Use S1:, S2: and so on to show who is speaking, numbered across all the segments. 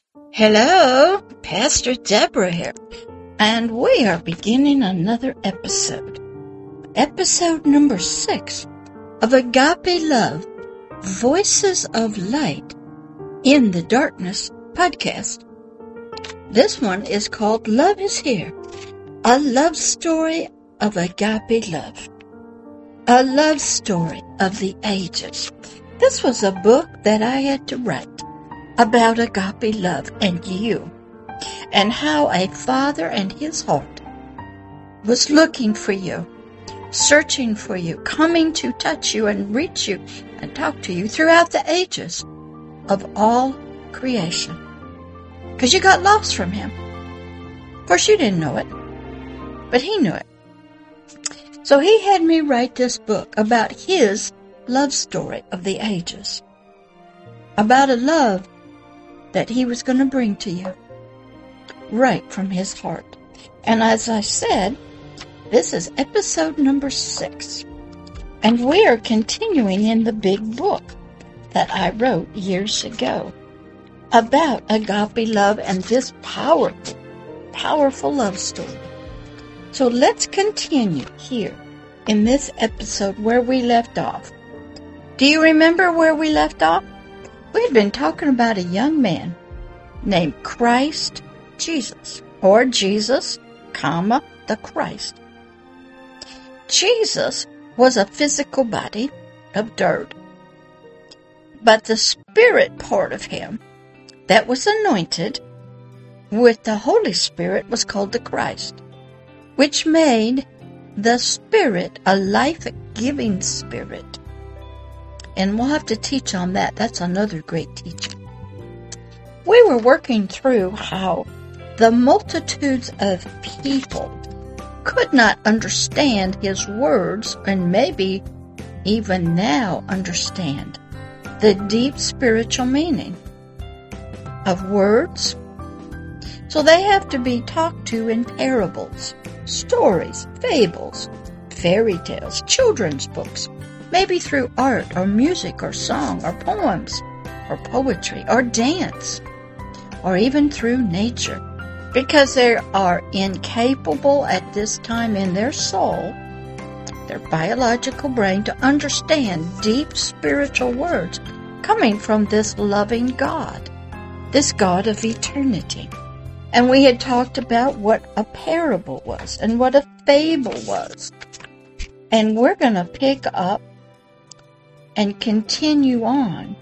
S1: Hello, Pastor Deborah here, and we are beginning another episode. Episode number 6 of Agape Love, Voices of Light in the Darkness podcast. This one is called Love is Here, a love story of agape love, a love story of the ages. This was a book that I had to write about agape love and you, and how a father and his heart was looking for you, searching for you, coming to touch you and reach you and talk to you throughout the ages of all creation. Because you got lost from him. Of course, you didn't know it, but he knew it. So he had me write this book about his love story of the ages, about a love that he was going to bring to you right from his heart. And as I said, this is episode number 6. And we are continuing in the big book that I wrote years ago about agape love and this powerful love story. So let's continue here in this episode where we left off. Do you remember where we left off? We had been talking about a young man named Christ Jesus, or Jesus, the Christ. Jesus was a physical body of dirt, but the spirit part of him that was anointed with the Holy Spirit was called the Christ, which made the Spirit a life-giving spirit. And we'll have to teach on that. That's another great teaching. We were working through how the multitudes of people could not understand his words, and maybe even now understand the deep spiritual meaning of words. So they have to be talked to in parables, stories, fables, fairy tales, children's books, maybe through art or music or song or poems or poetry or dance, or even through nature, because they are incapable at this time in their soul, their biological brain, to understand deep spiritual words coming from this loving God, this God of eternity. And we had talked about what a parable was and what a fable was. And we're going to pick up and continue on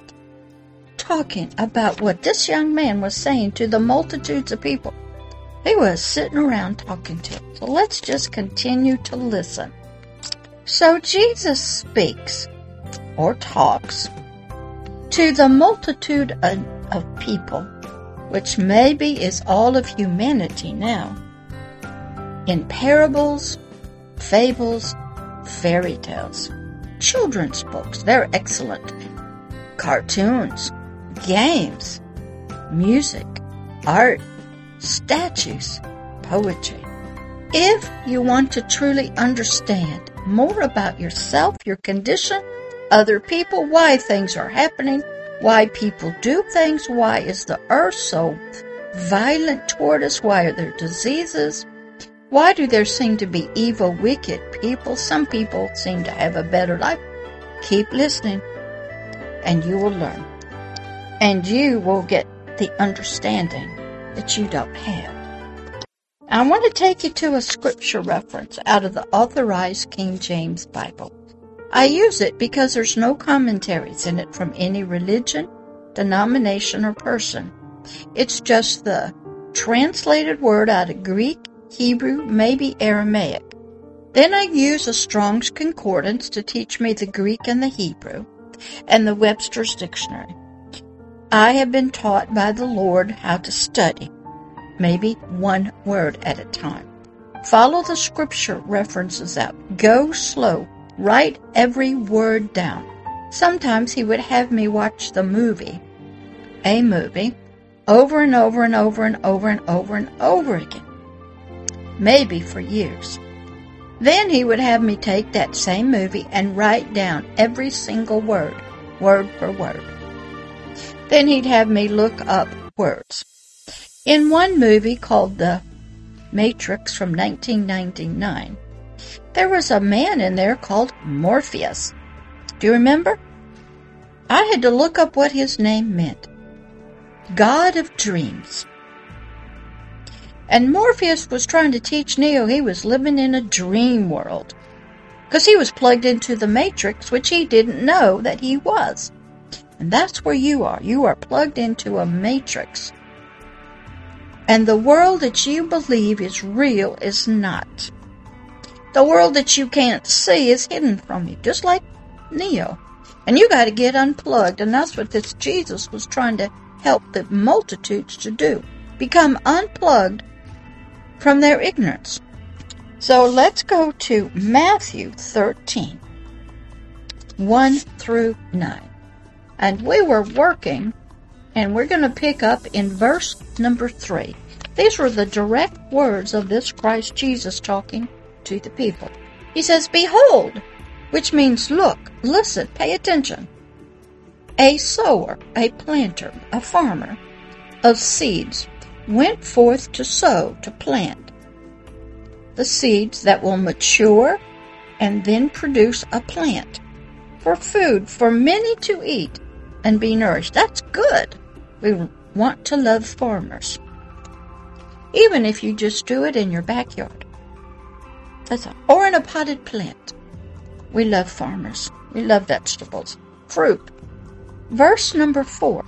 S1: talking about what this young man was saying to the multitudes of people he was sitting around talking to. So let's just continue to listen. So Jesus speaks or talks to the multitude of people, which maybe is all of humanity now, in parables, fables, fairy tales, children's books, they're excellent, cartoons, games, music, art, statues, poetry. If you want to truly understand more about yourself, your condition, other people, why things are happening, why people do things, why is the earth so violent toward us, why are there diseases, why do there seem to be evil, wicked people, some people seem to have a better life, keep listening and you will learn. And you will get the understanding that you don't have. I want to take you to a scripture reference out of the Authorized King James Bible. I use it because there's no commentaries in it from any religion, denomination, or person. It's just the translated word out of Greek, Hebrew, maybe Aramaic. Then I use a Strong's Concordance to teach me the Greek and the Hebrew, and the Webster's Dictionary. I have been taught by the Lord how to study, maybe one word at a time. Follow the scripture references out. Go slow. Write every word down. Sometimes he would have me watch a movie, over and over and over and over and over and over again, maybe for years. Then he would have me take that same movie and write down every single word for word. Then he'd have me look up words. In one movie called The Matrix from 1999, there was a man in there called Morpheus. Do you remember? I had to look up what his name meant. God of Dreams. And Morpheus was trying to teach Neo he was living in a dream world, because he was plugged into the Matrix, which he didn't know that he was. And that's where you are. You are plugged into a Matrix. And the world that you believe is real is not. The world that you can't see is hidden from you, just like Neo. And you got to get unplugged, and that's what this Jesus was trying to help the multitudes to do. Become unplugged from their ignorance. So let's go to Matthew 13, 1 through 9. And we were working, and we're going to pick up in verse number 3. These were the direct words of this Christ Jesus talking to the people. He says, "Behold," which means look, listen, pay attention. "A sower, a planter, a farmer of seeds went forth to sow, to plant the seeds that will mature and then produce a plant for food for many to eat and be nourished." That's good. We want to love farmers. Even if you just do it in your backyard. That's all. Or in a potted plant. We love farmers. We love vegetables. Fruit. Verse number 4.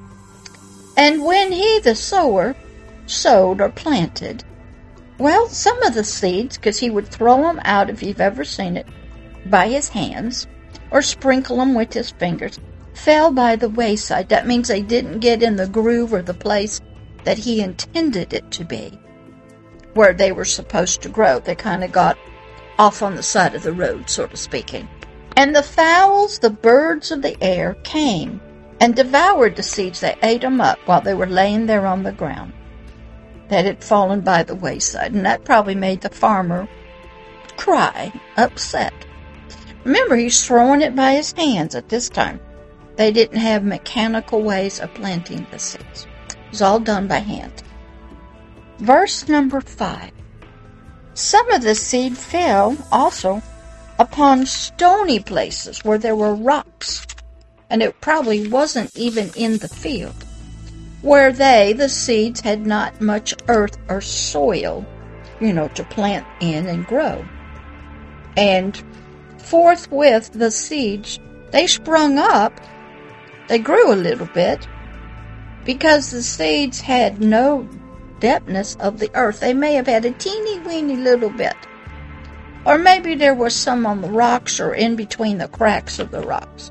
S1: "And when he, the sower, sowed or planted," well, some of the seeds, because he would throw them out, if you've ever seen it, by his hands, or sprinkle them with his fingers, fell by the wayside. That means they didn't get in the groove or the place that he intended it to be, where they were supposed to grow. They kind of got off on the side of the road, sort of speaking. "And the fowls, the birds of the air, came and devoured the seeds. They ate them up while they were laying there on the ground that had fallen by the wayside." And that probably made the farmer cry, upset. Remember, he's throwing it by his hands at this time. They didn't have mechanical ways of planting the seeds. It was all done by hand. Verse number 5. "Some of the seed fell also upon stony places where there were rocks," and it probably wasn't even in the field, "where the seeds, had not much earth or soil, to plant in and grow. And forthwith the seeds, they sprung up, they grew a little bit, because the seeds had no depthness of the earth." They may have had a teeny-weeny little bit. Or maybe there was some on the rocks or in between the cracks of the rocks.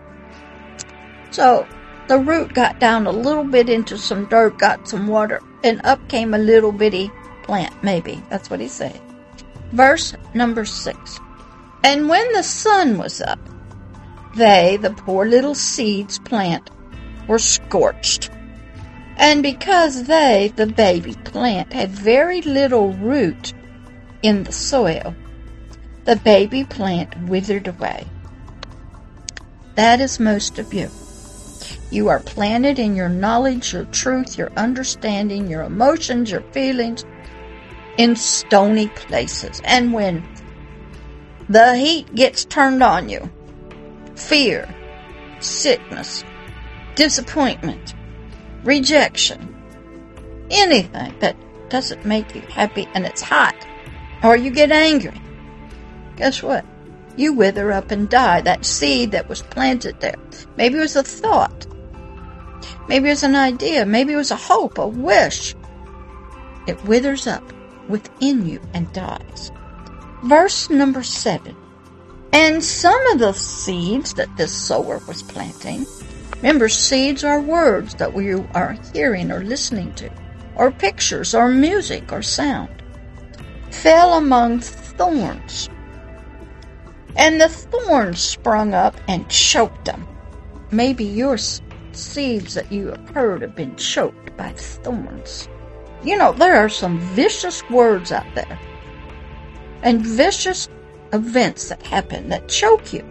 S1: So the root got down a little bit into some dirt, got some water, and up came a little bitty plant, maybe. That's what he's saying. Verse number 6. "And when the sun was up, the poor little seeds plant, were scorched. And because the baby plant, had very little root in the soil, the baby plant withered away." That is most of you. You are planted in your knowledge, your truth, your understanding, your emotions, your feelings, in stony places. And when the heat gets turned on you, fear, sickness, disappointment, rejection, anything that doesn't make you happy, and it's hot, or you get angry, guess what? You wither up and die. That seed that was planted there. Maybe it was a thought. Maybe it was an idea. Maybe it was a hope, a wish. It withers up within you and dies. Verse number 7. "And some of the seeds that this sower was planting," remember, seeds are words that we are hearing or listening to, or pictures, or music, or sound, "fell among thorns. And the thorns sprung up and choked them." Maybe your seeds that you have heard have been choked by thorns. There are some vicious words out there, and vicious events that happen that choke you.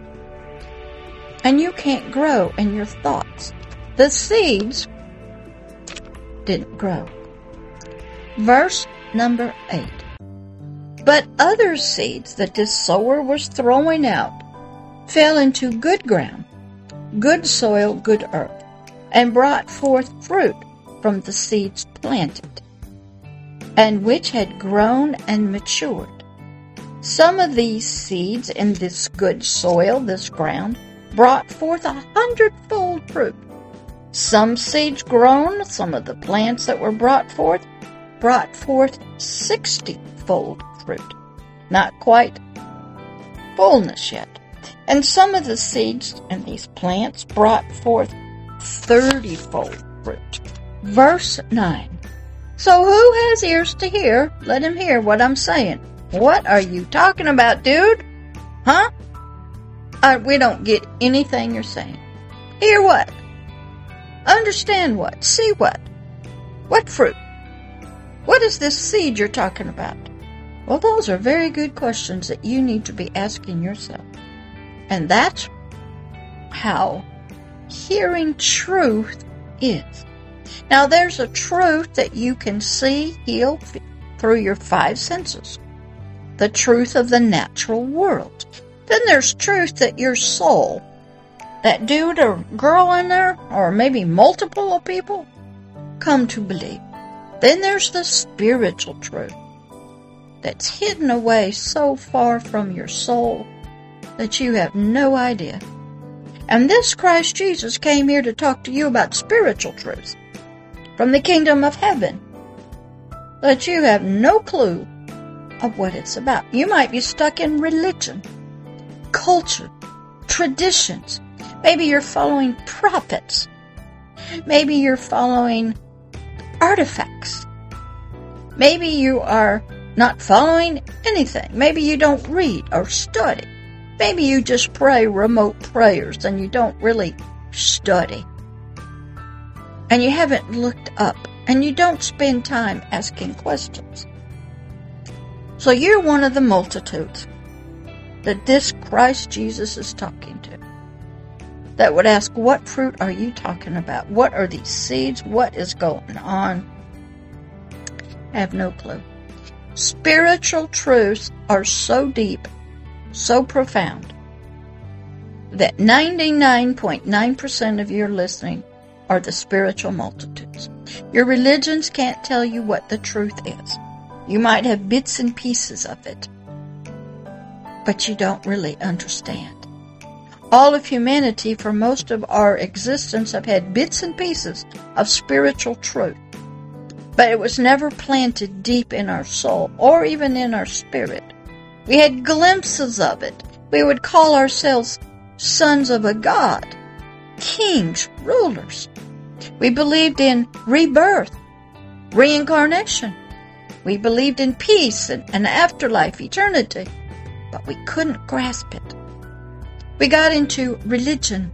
S1: And you can't grow in your thoughts. The seeds didn't grow. Verse number 8. But other seeds that this sower was throwing out fell into good ground, good soil, good earth, and brought forth fruit from the seeds planted, and which had grown and matured. Some of these seeds in this good soil, this ground, brought forth 100-fold fruit. Some seeds grown, some of the plants that were brought forth 60-fold fruit. Not quite fullness yet. And some of the seeds in these plants brought forth 30-fold fruit. Verse 9. So who has ears to hear, let him hear what I'm saying. What are you talking about, dude? Huh? We don't get anything you're saying. Hear what? Understand what? See what? What fruit? What is this seed you're talking about? Well, those are very good questions that you need to be asking yourself. And that's how hearing truth is. Now, there's a truth that you can see, hear through your 5 senses. The truth of the natural world. Then there's truth that your soul, that dude or girl in there, or maybe multiple of people, come to believe. Then there's the spiritual truth that's hidden away so far from your soul that you have no idea. And this Christ Jesus came here to talk to you about spiritual truths from the kingdom of heaven that you have no clue of what it's about. You might be stuck in religion, culture, traditions. Maybe you're following prophets. Maybe you're following artifacts. Maybe you are not following anything. Maybe you don't read or study. Maybe you just pray remote prayers and you don't really study. And you haven't looked up. And you don't spend time asking questions. So you're one of the multitudes that this Christ Jesus is talking to. That would ask, what fruit are you talking about? What are these seeds? What is going on? I have no clue. Spiritual truths are so deep, so profound, that 99.9% of your listening are the spiritual multitudes. Your religions can't tell you what the truth is. You might have bits and pieces of it, but you don't really understand. All of humanity, for most of our existence, have had bits and pieces of spiritual truth, but it was never planted deep in our soul or even in our spirit. We had glimpses of it. We would call ourselves sons of a God, kings, rulers. We believed in rebirth, reincarnation. We believed in peace and afterlife, eternity, but we couldn't grasp it. We got into religion.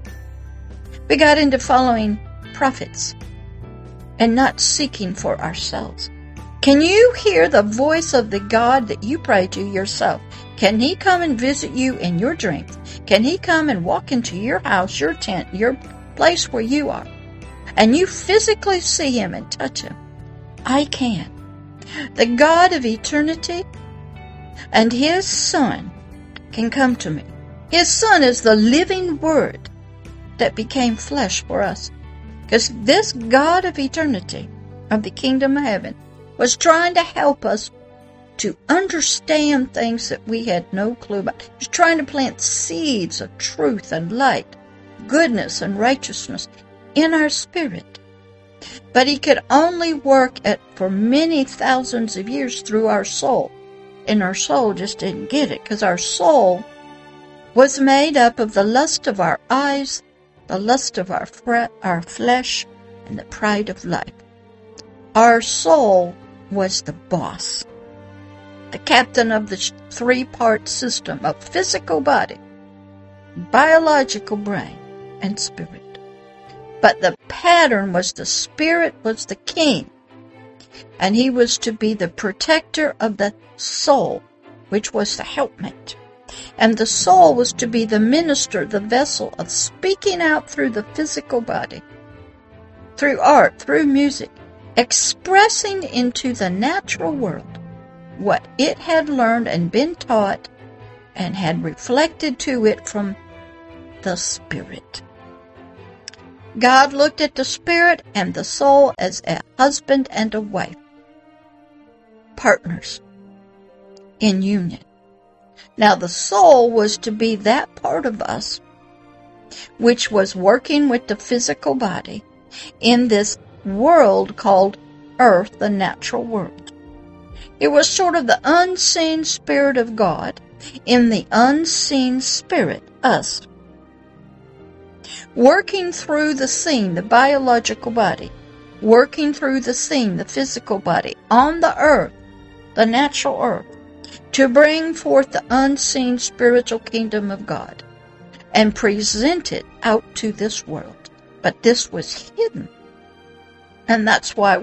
S1: We got into following prophets and not seeking for ourselves. Can you hear the voice of the God that you pray to yourself? Can He come and visit you in your dreams? Can He come and walk into your house, your tent, your place where you are? And you physically see Him and touch Him? I can. The God of eternity and His Son can come to me. His Son is the living Word that became flesh for us. Because this God of eternity, of the kingdom of heaven, was trying to help us to understand things that we had no clue about. He was trying to plant seeds of truth and light, goodness and righteousness in our spirit. But He could only work for many thousands of years through our soul. And our soul just didn't get it, because our soul was made up of the lust of our eyes, the lust of our flesh, and the pride of life. Our soul was the boss, the captain of the 3-part system of physical body, biological brain, and spirit. But the pattern was the spirit was the king, and he was to be the protector of the soul, which was the helpmate. And the soul was to be the minister, the vessel of speaking out through the physical body, through art, through music, expressing into the natural world what it had learned and been taught and had reflected to it from the Spirit. God looked at the spirit and the soul as a husband and a wife, partners in union. Now the soul was to be that part of us which was working with the physical body in this world called earth, the natural world. It was sort of the unseen Spirit of God in the unseen spirit, us, working through the seen, the biological body, working through the seen, the physical body, on the earth, the natural earth, to bring forth the unseen spiritual kingdom of God and present it out to this world. But this was hidden. And that's why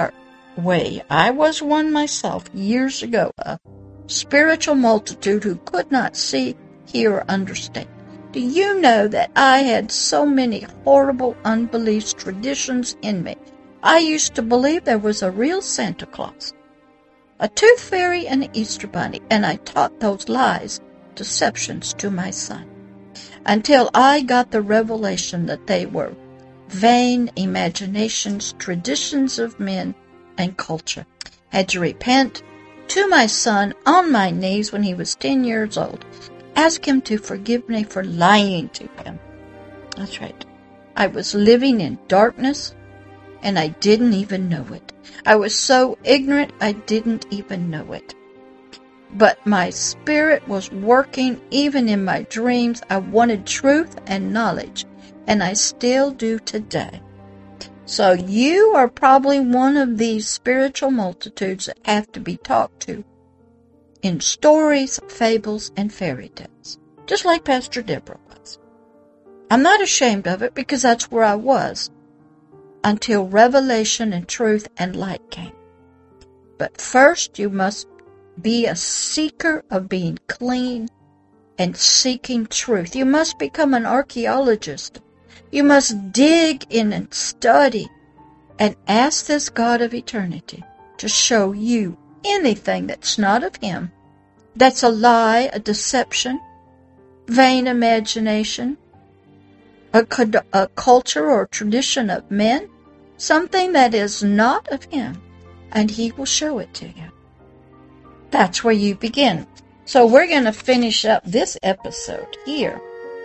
S1: I was one myself years ago, a spiritual multitude who could not see, hear, or understand. Do you know that I had so many horrible unbeliefs, traditions in me? I used to believe there was a real Santa Claus, a tooth fairy, and an Easter bunny, and I taught those lies, deceptions to my son, until I got the revelation that they were vain imaginations, traditions of men, and culture. Had to repent to my son on my knees when he was 10 years old. Ask him to forgive me for lying to him. That's right. I was living in darkness, and I didn't even know it. I was so ignorant, I didn't even know it. But my spirit was working even in my dreams. I wanted truth and knowledge, and I still do today. So you are probably one of these spiritual multitudes that have to be talked to in stories, fables, and fairy tales, just like Pastor Deborah was. I'm not ashamed of it because that's where I was until revelation and truth and light came. But first you must be a seeker of being clean and seeking truth. You must become an archaeologist. You must dig in and study and ask this God of eternity to show you anything that's not of Him, that's a lie, a deception, vain imagination, a culture or tradition of men, something that is not of Him, and He will show it to you. That's where you begin. So we're going to finish up this episode here,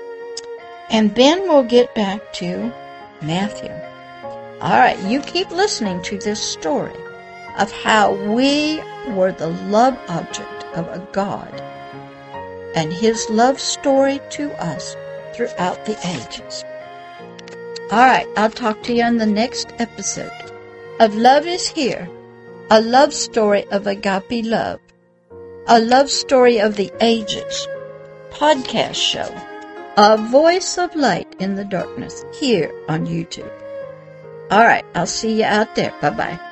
S1: and then we'll get back to Matthew. All right, you keep listening to this story of how we were the love object of a God and His love story to us throughout the ages. All right, I'll talk to you on the next episode of Love is Here, a love story of agape love, a love story of the ages, podcast show, a voice of light in the darkness here on YouTube. All right, I'll see you out there. Bye-bye.